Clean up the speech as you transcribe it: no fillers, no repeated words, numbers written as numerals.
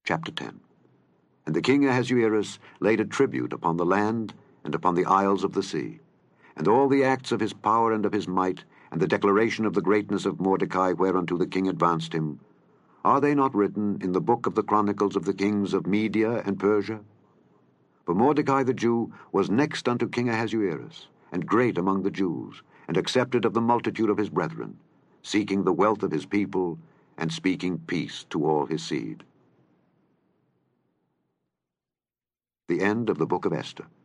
Chapter 10. And the king Ahasuerus laid a tribute upon the land and upon the isles of the sea, and all the acts of his power and of his might, and the declaration of the greatness of Mordecai whereunto the king advanced him, are they not written in the book of the chronicles of the kings of Media and Persia? For Mordecai the Jew was next unto King Ahasuerus, and great among the Jews, and accepted of the multitude of his brethren, seeking the wealth of his people, and speaking peace to all his seed. The end of the book of Esther.